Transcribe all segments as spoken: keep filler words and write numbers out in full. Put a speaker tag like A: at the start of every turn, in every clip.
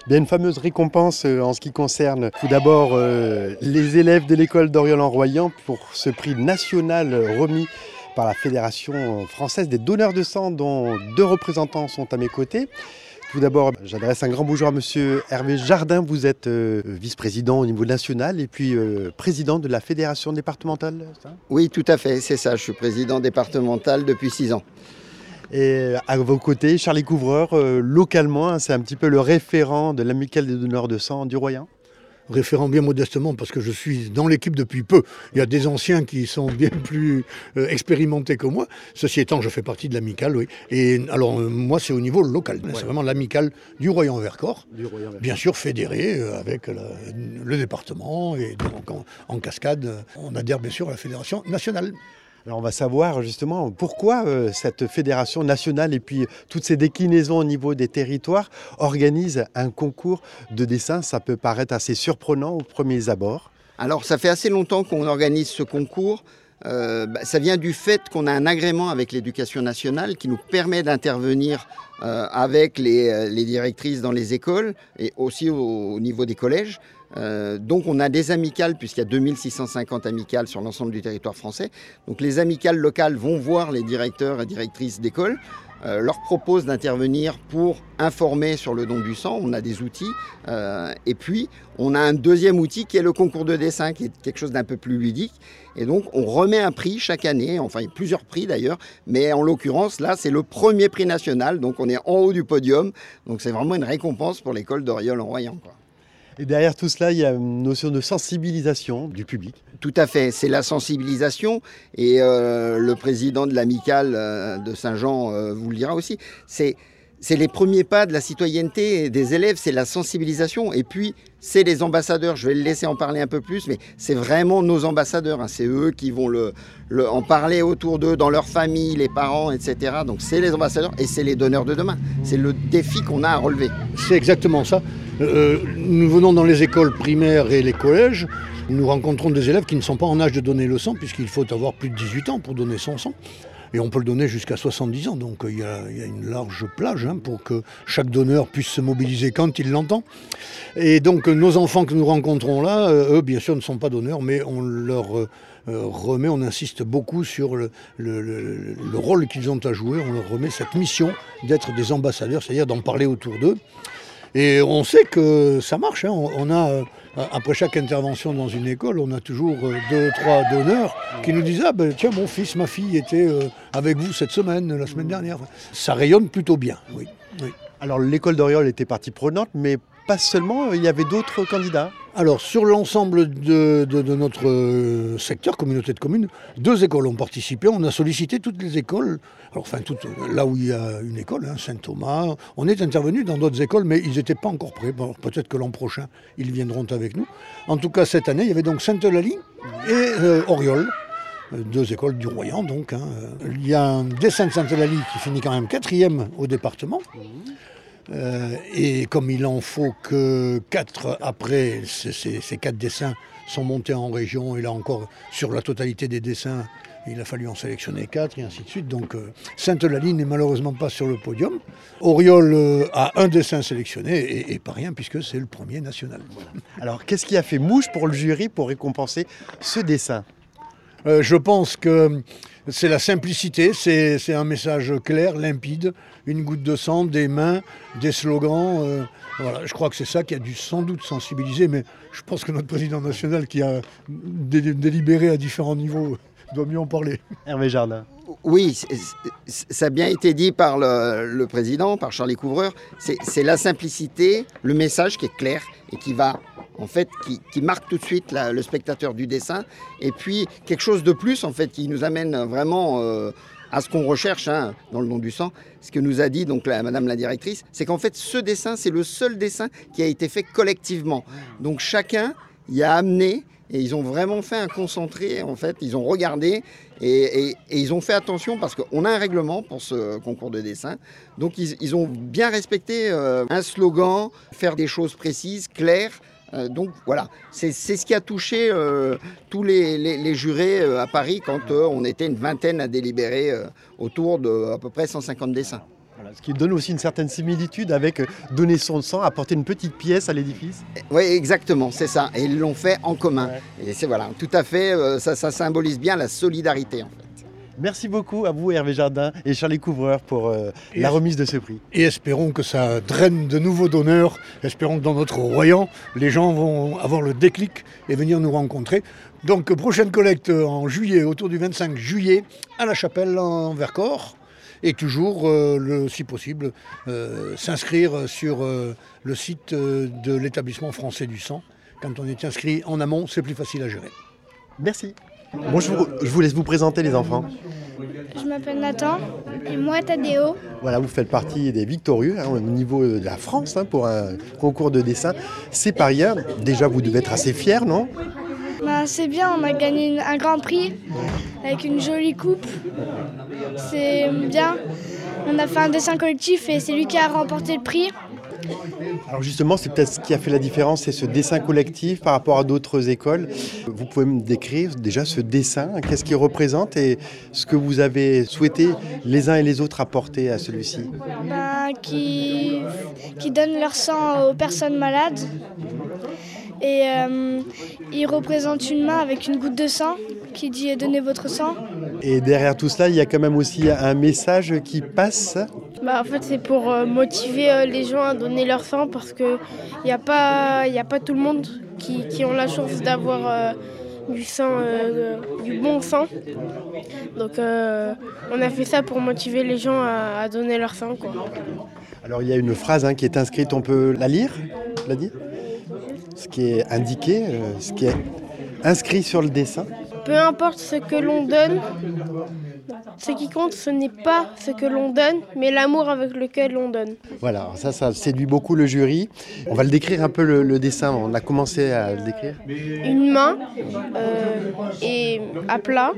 A: Bien, une fameuse récompense euh, en ce qui concerne tout d'abord euh, les élèves de l'école d'Oriol-en-Royan pour ce prix national euh, remis par la Fédération française des donneurs de sang, dont deux représentants sont à mes côtés. Tout d'abord, j'adresse un grand bonjour à monsieur Hervé Jardin. Vous êtes euh, vice-président au niveau national et puis euh, président de la fédération départementale, ça ?
B: Oui, tout à fait, c'est ça. Je suis président départemental depuis six ans.
A: Et à vos côtés, Charlie Couvreur, euh, localement, hein, c'est un petit peu le référent de l'amicale des donneurs de sang du Royan.
C: Référent bien modestement parce que je suis dans l'équipe depuis peu. Il y a des anciens qui sont bien plus euh, expérimentés que moi. Ceci étant, je fais partie de l'amicale, oui. Et alors, euh, moi, c'est au niveau local. Ouais. C'est vraiment l'amicale du Royan-Vercors. Du Royan-Vercors. Bien sûr, fédérée euh, avec la, le département. Et donc, en, en cascade, on adhère bien sûr à la fédération nationale.
A: Alors on va savoir justement pourquoi euh, cette fédération nationale et puis toutes ces déclinaisons au niveau des territoires organisent un concours de dessin. Ça peut paraître assez surprenant aux premiers abords.
B: Alors ça fait assez longtemps qu'on organise ce concours. Euh, bah, ça vient du fait qu'on a un agrément avec l'éducation nationale qui nous permet d'intervenir euh, avec les, les directrices dans les écoles et aussi au, au niveau des collèges. Euh, donc on a des amicales puisqu'il y a deux mille six cent cinquante amicales sur l'ensemble du territoire français. Donc les amicales locales vont voir les directeurs et directrices d'école, euh, leur proposent d'intervenir pour informer sur le don du sang. On a des outils euh, et puis on a un deuxième outil qui est le concours de dessin qui est quelque chose d'un peu plus ludique. Et donc on remet un prix chaque année, enfin il y a plusieurs prix d'ailleurs, mais en l'occurrence là c'est le premier prix national, donc on est en haut du podium. Donc c'est vraiment une récompense pour l'école d'Oriol-en-Royan, quoi.
A: Et derrière tout cela, il y a une notion de sensibilisation du public.
B: Tout à fait, c'est la sensibilisation et euh, le président de l'amicale euh, de Saint-Jean euh, vous le dira aussi. C'est, c'est les premiers pas de la citoyenneté des élèves, c'est la sensibilisation et puis c'est les ambassadeurs. Je vais le laisser en parler un peu plus, mais c'est vraiment nos ambassadeurs, hein. C'est eux qui vont le, le, en parler autour d'eux, dans leur famille, les parents, et cetera. Donc c'est les ambassadeurs et c'est les donneurs de demain. C'est le défi qu'on a à relever.
C: C'est exactement ça. Euh, nous venons dans les écoles primaires et les collèges, nous rencontrons des élèves qui ne sont pas en âge de donner le sang, puisqu'il faut avoir plus de dix-huit ans pour donner son sang. Et on peut le donner jusqu'à soixante-dix ans, donc il y a, il y a une large plage hein, pour que chaque donneur puisse se mobiliser quand il l'entend. Et donc nos enfants que nous rencontrons là, euh, eux bien sûr ne sont pas donneurs, mais on leur euh, remet, on insiste beaucoup sur le, le, le, le rôle qu'ils ont à jouer, on leur remet cette mission d'être des ambassadeurs, c'est-à-dire d'en parler autour d'eux. Et on sait que ça marche, hein. On a, après chaque intervention dans une école, on a toujours deux, trois donneurs qui nous disent « Ah ben tiens, mon fils, ma fille était avec vous cette semaine, la semaine dernière. » Ça rayonne plutôt bien, oui. oui.
A: Alors l'école d'Oriol était partie prenante, mais pas seulement, il y avait d'autres candidats.
C: Alors sur l'ensemble de, de, de notre secteur, communauté de communes, deux écoles ont participé. On a sollicité toutes les écoles, alors enfin toutes, là où il y a une école, hein, Saint-Thomas. On est intervenu dans d'autres écoles, mais ils n'étaient pas encore prêts. Bon, peut-être que l'an prochain, ils viendront avec nous. En tout cas, cette année, il y avait donc Sainte-Eulalie et euh, Oriol. Deux écoles du Royan, donc. Hein. Il y a un dessin de Sainte-Eulalie qui finit quand même quatrième au département. Euh, et comme il en faut que quatre après, ces, ces, ces quatre dessins sont montés en région, et là encore, sur la totalité des dessins, il a fallu en sélectionner quatre, et ainsi de suite. Donc euh, Sainte-Eulalie n'est malheureusement pas sur le podium. Oriol euh, a un dessin sélectionné, et, et pas rien, puisque c'est le premier national.
A: Alors, qu'est-ce qui a fait mouche pour le jury pour récompenser ce dessin ?
C: Euh, je pense que c'est la simplicité, c'est, c'est un message clair, limpide, une goutte de sang, des mains, des slogans. Euh, voilà, je crois que c'est ça qui a dû sans doute sensibiliser, mais je pense que notre président national qui a dé- délibéré à différents niveaux doit mieux en parler.
A: Hervé Jardin.
B: Oui, c'est, c'est, ça a bien été dit par le, le président, par Charlie Couvreur. C'est, c'est la simplicité, le message qui est clair et qui va... en fait, qui, qui marque tout de suite la, le spectateur du dessin. Et puis, quelque chose de plus, en fait, qui nous amène vraiment euh, à ce qu'on recherche hein, dans le don du sang. Ce que nous a dit donc la, Madame la directrice, c'est qu'en fait, ce dessin, c'est le seul dessin qui a été fait collectivement. Donc, chacun y a amené, et ils ont vraiment fait un concentré, en fait. Ils ont regardé et, et, et ils ont fait attention parce qu'on a un règlement pour ce concours de dessin. Donc, ils, ils ont bien respecté euh, un slogan, faire des choses précises, claires. Euh, donc voilà, c'est, c'est ce qui a touché euh, tous les, les, les jurés euh, à Paris quand euh, on était une vingtaine à délibérer euh, autour de à peu près cent cinquante dessins.
A: Voilà, ce qui donne aussi une certaine similitude avec donner son sang, apporter une petite pièce à l'édifice.
B: Oui, exactement, c'est ça. Et ils l'ont fait en commun. Ouais. Et c'est voilà, tout à fait, euh, ça, ça symbolise bien la solidarité en fait.
A: Merci beaucoup à vous Hervé Jardin et Charlie Couvreur pour euh, la remise de ce prix.
C: Et espérons que ça draine de nouveaux donneurs. Espérons que dans notre Royan, les gens vont avoir le déclic et venir nous rencontrer. Donc prochaine collecte en juillet, autour du vingt-cinq juillet, à la Chapelle en Vercors. Et toujours, euh, le, si possible, euh, s'inscrire sur euh, le site euh, de l'établissement français du sang. Quand on est inscrit en amont, c'est plus facile à gérer.
A: Merci. Bon, je vous, je vous laisse vous présenter les enfants.
D: Je m'appelle Nathan et moi Tadéo.
A: Voilà, vous faites partie des victorieux hein, au niveau de la France hein, pour un concours de dessin. C'est pas rien. Déjà, vous devez être assez fiers, non ?
D: Bah, c'est bien, on a gagné une, un grand prix avec une jolie coupe. C'est bien. On a fait un dessin collectif et c'est lui qui a remporté le prix.
A: Alors justement, c'est peut-être ce qui a fait la différence, c'est ce dessin collectif par rapport à d'autres écoles. Vous pouvez me décrire déjà ce dessin, qu'est-ce qu'il représente et ce que vous avez souhaité les uns et les autres apporter à celui-ci ?
D: Ben, qui, qui donnent leur sang aux personnes malades. Et euh, il représente une main avec une goutte de sang qui dit « Donnez votre sang ».
A: Et derrière tout cela, il y a quand même aussi un message qui passe.
E: Bah, en fait, c'est pour euh, motiver euh, les gens à donner leur sang parce qu'il n'y a pas, y a pas tout le monde qui, qui ont la chance d'avoir euh, du sang, euh, du bon sang. Donc euh, on a fait ça pour motiver les gens à, à donner leur sang, quoi.
A: Alors il y a une phrase hein, qui est inscrite, on peut la lire, la dire ? Ce qui est indiqué, euh, ce qui est inscrit sur le dessin.
E: Peu importe ce que l'on donne, ce qui compte, ce n'est pas ce que l'on donne, mais l'amour avec lequel l'on donne.
A: Voilà, ça, ça séduit beaucoup le jury. On va le décrire un peu le, le dessin, on a commencé à le décrire.
E: Une main euh, est à plat.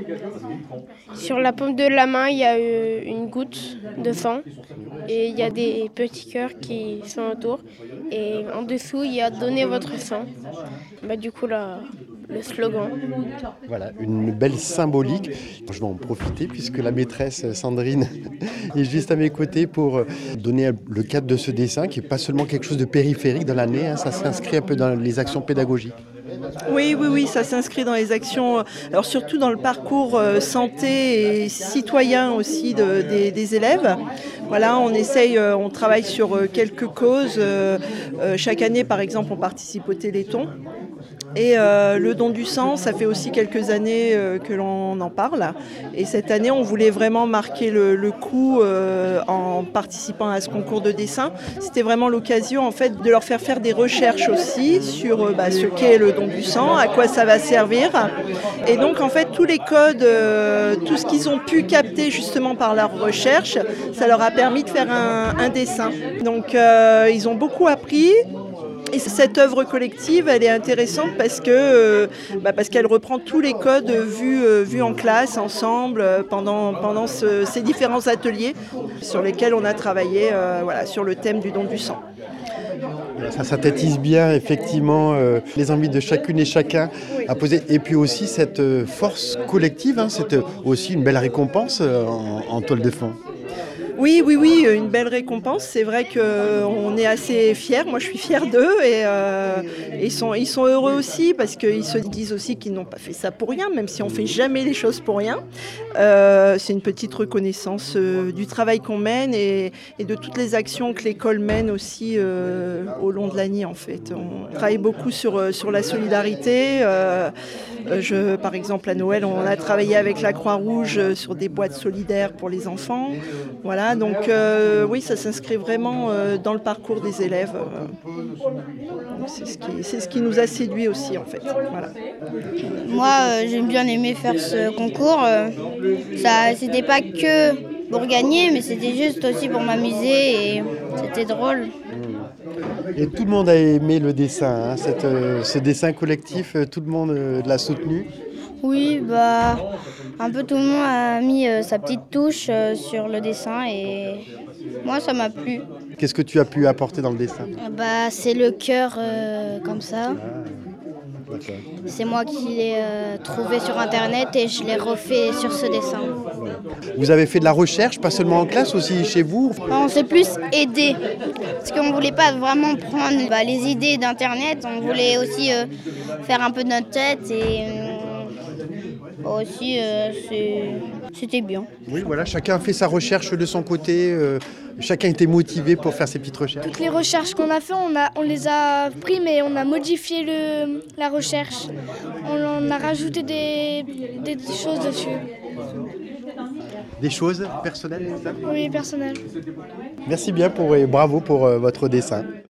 E: Sur la paume de la main, il y a euh, une goutte de sang et il y a des petits cœurs qui sont autour. Et en dessous, il y a « Donnez votre sang ». Bah, du coup, là, le slogan.
A: Voilà, une belle symbolique. Je vais en profiter puisque la maîtresse Sandrine est juste à mes côtés pour donner le cadre de ce dessin qui n'est pas seulement quelque chose de périphérique dans l'année, hein, ça s'inscrit un peu dans les actions pédagogiques.
F: Oui, oui, oui, ça s'inscrit dans les actions, alors surtout dans le parcours euh, santé et citoyen aussi de, des, des élèves. Voilà, on essaye, euh, on travaille sur euh, quelques causes. Euh, euh, chaque année, par exemple, on participe au Téléthon. Et euh, le don du sang, ça fait aussi quelques années euh, que l'on en parle. Et cette année, on voulait vraiment marquer le, le coup euh, en participant à ce concours de dessin. C'était vraiment l'occasion en fait de leur faire faire des recherches aussi sur euh, bah, ce qu'est le don du sang, à quoi ça va servir. Et donc en fait, tous les codes, euh, tout ce qu'ils ont pu capter justement par leurs recherches, ça leur a permis de faire un, un dessin. Donc euh, ils ont beaucoup appris. Et cette œuvre collective, elle est intéressante parce que euh, bah parce qu'elle reprend tous les codes vus, euh, vus en classe, ensemble, euh, pendant, pendant ce, ces différents ateliers sur lesquels on a travaillé euh, voilà, sur le thème du don du sang.
A: Ça synthétise bien effectivement euh, les envies de chacune et chacun à poser. Et puis aussi cette euh, force collective, hein, c'est aussi une belle récompense euh, en, en toile de fond.
F: Oui, oui, oui, une belle récompense. C'est vrai qu'on est assez fiers. Moi, je suis fière d'eux et euh, ils sont, ils sont heureux aussi parce qu'ils se disent aussi qu'ils n'ont pas fait ça pour rien, même si on ne fait jamais les choses pour rien. Euh, c'est une petite reconnaissance euh, du travail qu'on mène et, et de toutes les actions que l'école mène aussi euh, au long de l'année, en fait. On travaille beaucoup sur, sur la solidarité. Euh, je, par exemple, à Noël, on a travaillé avec la Croix-Rouge sur des boîtes solidaires pour les enfants. Voilà. Donc euh, oui, ça s'inscrit vraiment euh, dans le parcours des élèves. C'est ce qui, c'est ce qui nous a séduit aussi en fait. Voilà.
G: Moi, euh, j'ai bien aimé faire ce concours. Euh, ça, c'était pas que pour gagner, mais c'était juste aussi pour m'amuser et c'était drôle.
A: Et tout le monde a aimé le dessin, hein, cette, euh, ce dessin collectif, tout le monde euh, l'a soutenu.
G: Oui, bah, un peu tout le monde a mis euh, sa petite touche euh, sur le dessin et moi ça m'a plu.
A: Qu'est-ce que tu as pu apporter dans le dessin ?
G: Bah, c'est le cœur euh, comme ça. C'est moi qui l'ai euh, trouvé sur Internet et je l'ai refait sur ce dessin.
A: Vous avez fait de la recherche, pas seulement en classe, aussi chez vous?
G: On s'est plus aidé, parce qu'on ne voulait pas vraiment prendre bah, les idées d'Internet, on voulait aussi euh, faire un peu de notre tête et euh, aussi euh, c'était bien.
A: Oui, voilà, chacun fait sa recherche de son côté, euh, chacun était motivé pour faire ses petites recherches.
D: Toutes les recherches qu'on a fait, on, a, on les a pris, mais on a modifié le, la recherche. On, on a rajouté des, des choses dessus.
A: Des choses personnelles, c'est ça?
D: Oui, personnelles.
A: Merci bien pour, et bravo pour euh, votre dessin.